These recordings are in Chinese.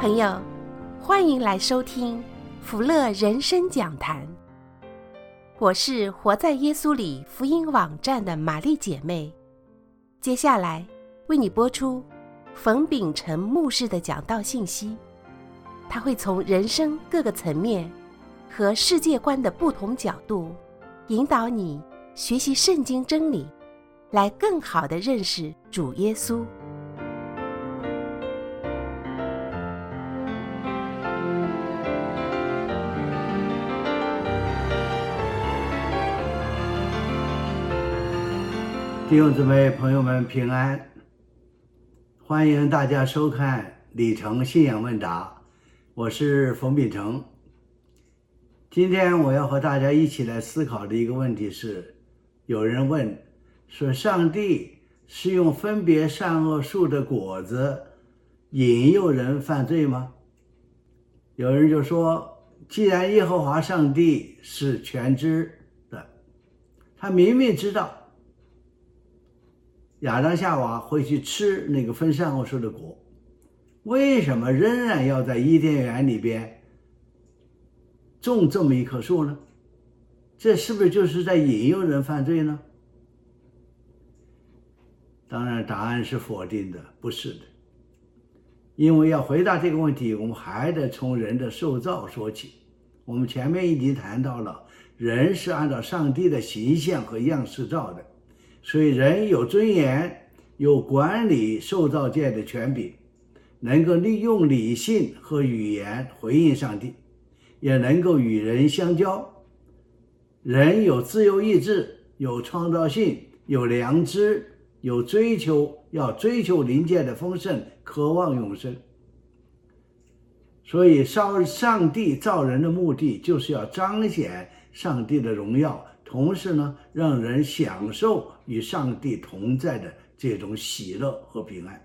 朋友，欢迎来收听福乐人生讲坛。我是活在耶稣里福音网站的玛丽姐妹。接下来为你播出冯秉成牧师的讲道信息，他会从人生各个层面和世界观的不同角度，引导你学习圣经真理，来更好地认识主耶稣。 弟兄姊妹朋友们平安，欢迎大家收看李成信仰问答，我是冯秉成。今天我要和大家一起来思考的一个问题是，有人问说，上帝是用分别善恶树的果子引诱人犯罪吗？有人就说，既然耶和华上帝是全知的，他明明知道亚当夏娃会去吃那个分善恶树的果，为什么仍然要在伊甸园里边种这么一棵树呢？这是不是就是在引诱人犯罪呢？当然答案是否定的，不是的。因为要回答这个问题，我们还得从人的受造说起。我们前面已经谈到了，人是按照上帝的形象和样式造的，所以人有尊严，有管理受造界的权柄，能够利用理性和语言回应上帝，也能够与人相交。人有自由意志，有创造性，有良知，有追求，要追求灵界的丰盛，渴望永生。所以上帝造人的目的就是要彰显上帝的荣耀，同时呢，让人享受与上帝同在的这种喜乐和平安。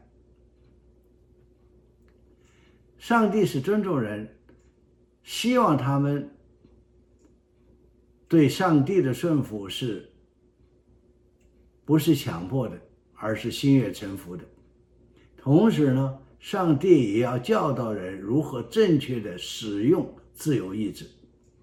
上帝是尊重人，希望他们对上帝的顺服不是强迫的，而是心悦诚服的。同时呢，上帝也要教导人如何正确的使用自由意志。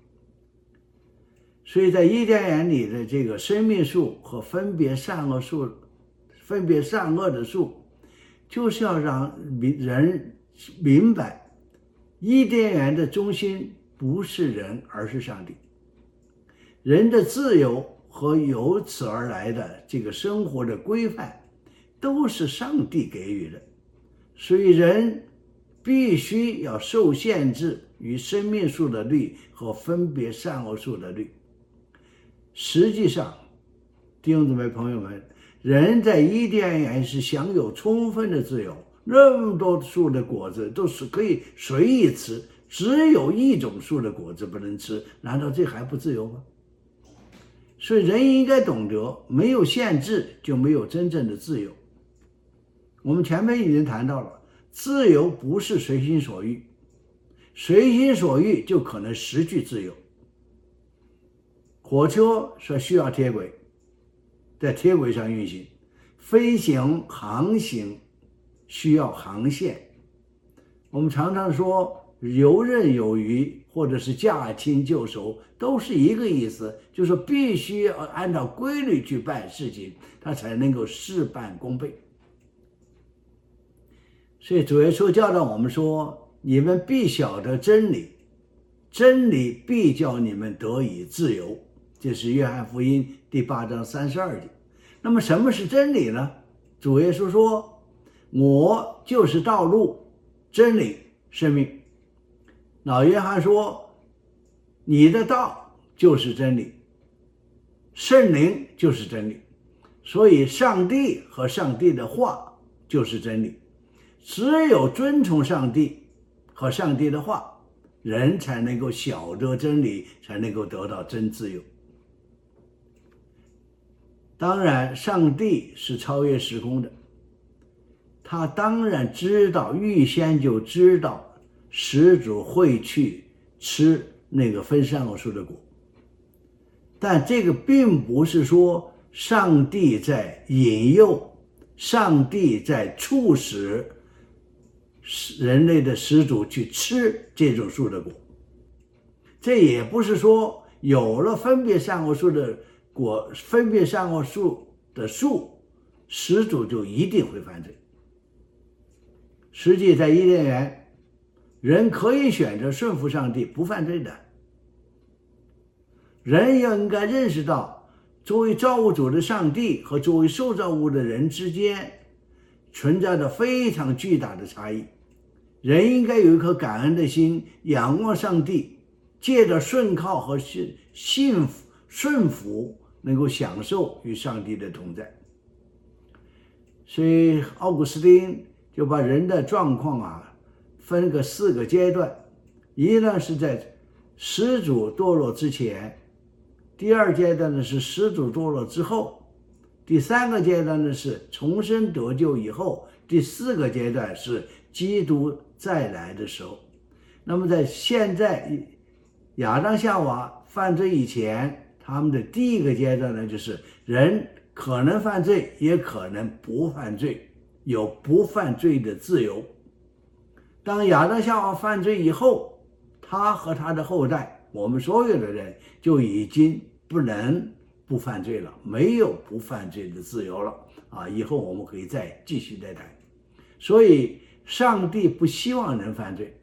所以在伊甸园里的这个生命树和分别善恶的树，就是要让人明白，伊甸园的中心不是人，而是上帝。人的自由和由此而来的这个生活的规范，都是上帝给予的。所以人必须要受限制于生命树的律和分别善恶树的律。实际上，弟兄姊妹朋友们，人在伊甸园是享有充分的自由，那么多树的果子都是可以随意吃，只有一种树的果子不能吃，难道这还不自由吗？所以人应该懂得，没有限制就没有真正的自由。我们前面已经谈到了，自由不是随心所欲，随心所欲就可能失去自由。火车是需要铁轨，在铁轨上运行，飞行航行需要航线。我们常常说游刃有余或者是驾轻就熟，都是一个意思，就是必须要按照规律去办事情，它才能够事半功倍。所以主耶稣教导我们说，你们必晓得真理，真理必叫你们得以自由。这是约翰福音第8章32节。那么什么是真理呢？主耶稣说，我就是道路、真理、生命。老约翰说，你的道就是真理，圣灵就是真理。所以上帝和上帝的话就是真理。只有遵从上帝和上帝的话，人才能够晓得真理，才能够得到真自由。当然，上帝是超越时空的，他当然预先就知道始祖会去吃那个分善恶树的果，但这个并不是说上帝在引诱，上帝在促使人类的始祖去吃这种树的果。这也不是说有了分别善恶树的果，分别善恶树的树，始祖就一定会犯罪。实际在伊甸园，人可以选择顺服上帝，不犯罪的。人要应该认识到，作为造物主的上帝和作为受造物的人之间存在着非常巨大的差异。人应该有一颗感恩的心，仰望上帝，借着顺靠和顺服，能够享受与上帝的同在。所以奥古斯丁就把人的状况分个4个阶段。一呢是在始祖堕落之前，第二阶段呢是始祖堕落之后，第3个阶段呢是重生得救以后，第4个阶段是基督再来的时候。那么在现在亚当夏娃犯罪以前，他们的第一个阶段呢，就是人可能犯罪，也可能不犯罪，有不犯罪的自由。当亚当夏娃犯罪以后，他和他的后代，我们所有的人就已经不能不犯罪了，没有不犯罪的自由了以后我们可以再继续再谈。所以上帝不希望人犯罪，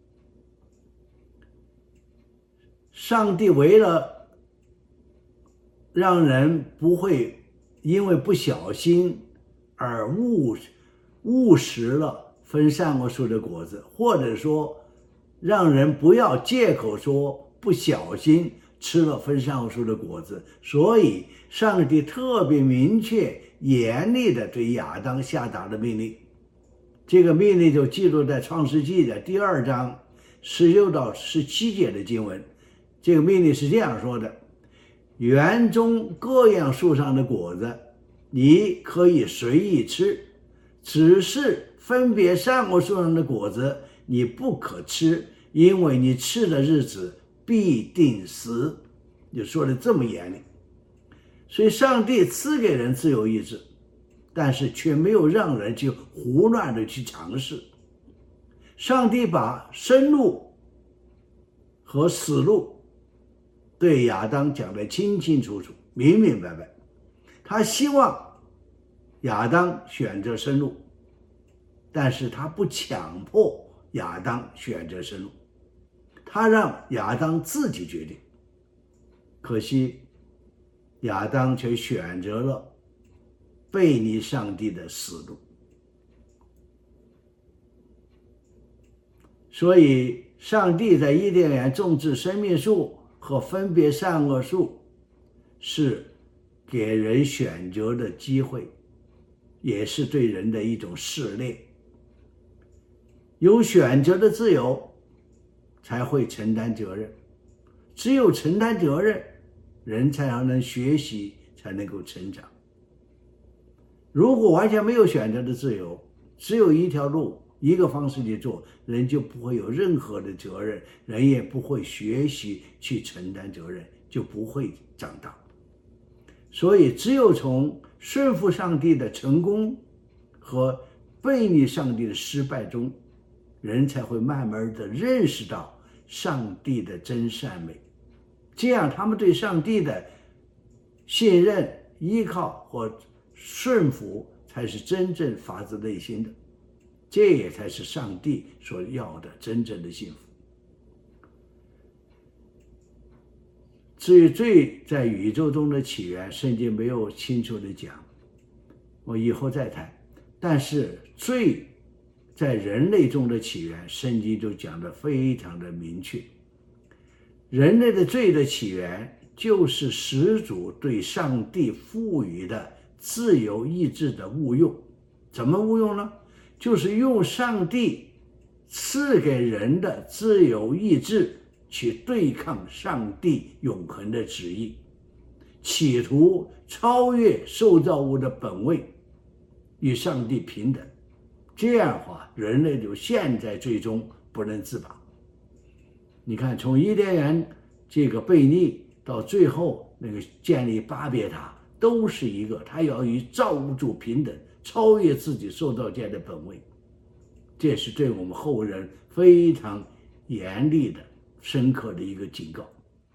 上帝为了让人不会因为不小心而误食了分善恶树的果子，或者说让人不要借口说不小心吃了分善恶树的果子，所以上帝特别明确严厉地对亚当下达了命令。这个命令就记录在创世纪的第2章16到17节的经文。这个命令是这样说的：园中各样树上的果子你可以随意吃，只是分别善恶树上的果子你不可吃，因为你吃的日子必定死。就说的这么严厉。所以上帝赐给人自由意志，但是却没有让人去胡乱的去尝试。上帝把生路和死路对亚当讲得清清楚楚，明明白白。他希望亚当选择生路，但是他不强迫亚当选择生路，他让亚当自己决定。可惜亚当却选择了背逆上帝的死路。所以上帝在伊甸园种植生命树和分别善恶树，是给人选择的机会，也是对人的一种试炼。有选择的自由，才会承担责任。只有承担责任，人才能学习，才能够成长。如果完全没有选择的自由，只有一条路，一个方式去做，人就不会有任何的责任，人也不会学习去承担责任，就不会长大。所以只有从顺服上帝的成功和背逆上帝的失败中，人才会慢慢的认识到上帝的真善美，这样他们对上帝的信任、依靠或顺服才是真正发自内心的，这也才是上帝所要的真正的幸福。至于罪在宇宙中的起源，圣经没有清楚的讲，我以后再谈。但是罪在人类中的起源，圣经就讲得非常的明确。人类的罪的起源就是始祖对上帝赋予的自由意志的误用。怎么误用呢？就是用上帝赐给人的自由意志去对抗上帝永恒的旨意，企图超越受造物的本位，与上帝平等。这样的话，人类就陷在罪中不能自拔。你看，从伊甸园这个悖逆到最后那个建立巴别塔，都是一个他要与造物主平等，超越自己受造界的本位。 这是对我们后人非常严厉的、深刻的一个警告。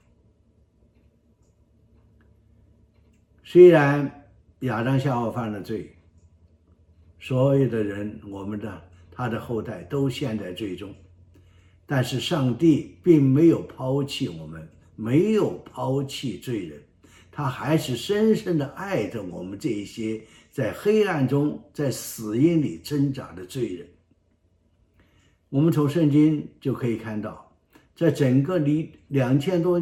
虽然亚当夏娃犯了罪，所有的人，他的后代都陷在罪中，但是上帝并没有抛弃我们，没有抛弃罪人，他还是深深地爱着我们这一些在黑暗中、在死荫里挣扎的罪人。我们从圣经就可以看到，在整个2000多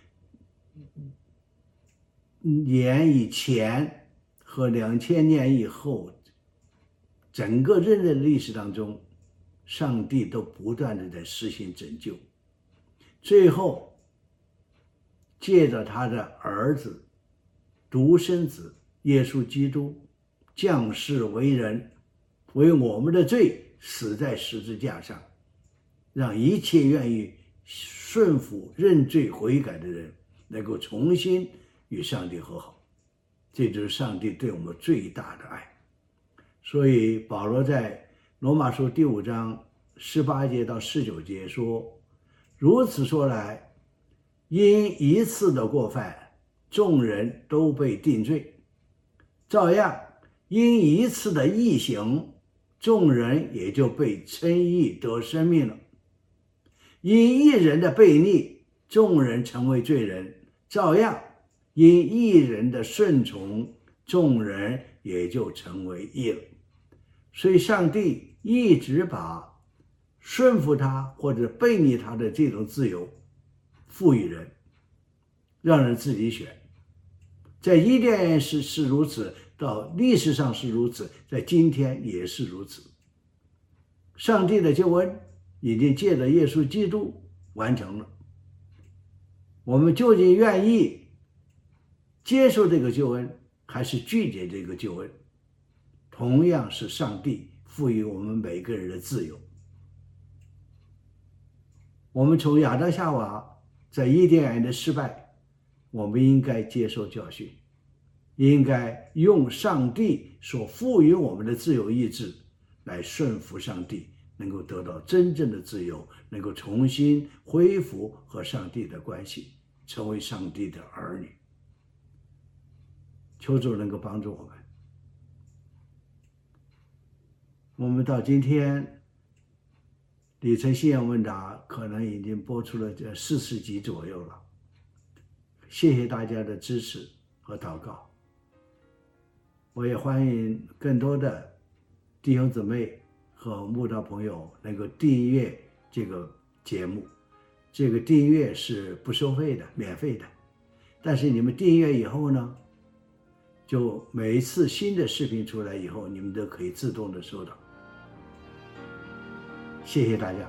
年以前和2000年以后，整个人类历史当中，上帝都不断地在实行拯救，最后借着他的儿子独生子耶稣基督降世为人，为我们的罪死在十字架上，让一切愿意顺服认罪悔改的人能够重新与上帝和好。这就是上帝对我们最大的爱。所以保罗在罗马书第5章18节到19节说，如此说来，因一次的过犯，众人都被定罪，照样因一次的义行，众人也就被称义得生命了。因一人的悖逆，众人成为罪人，照样因一人的顺从，众人也就成为义了。所以上帝一直把顺服他或者悖逆他的这种自由赋予人，让人自己选。在伊甸园是如此，到历史上是如此，在今天也是如此。上帝的救恩已经借着耶稣基督完成了，我们究竟愿意接受这个救恩，还是拒绝这个救恩，同样是上帝赋予我们每个人的自由。我们从亚当夏娃在伊甸园的失败，我们应该接受教训，应该用上帝所赋予我们的自由意志来顺服上帝，能够得到真正的自由，能够重新恢复和上帝的关系，成为上帝的儿女。求主能够帮助我们。我们到今天里程信仰问答可能已经播出了40集左右了，谢谢大家的支持和祷告。我也欢迎更多的弟兄姊妹和慕道朋友能够订阅这个节目，这个订阅是不收费的，免费的。但是你们订阅以后呢，就每一次新的视频出来以后，你们都可以自动的收到。谢谢大家。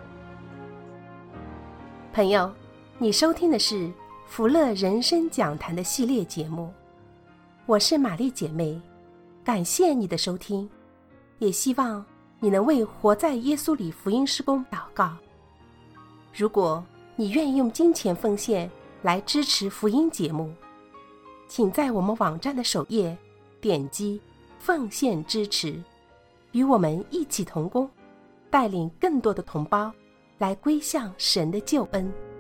朋友，你收听的是福乐人生讲坛的系列节目，我是玛丽姐妹，感谢你的收听，也希望你能为活在耶稣里福音事工祷告。如果你愿意用金钱奉献来支持福音节目，请在我们网站的首页点击奉献支持，与我们一起同工，带领更多的同胞来归向神的救恩。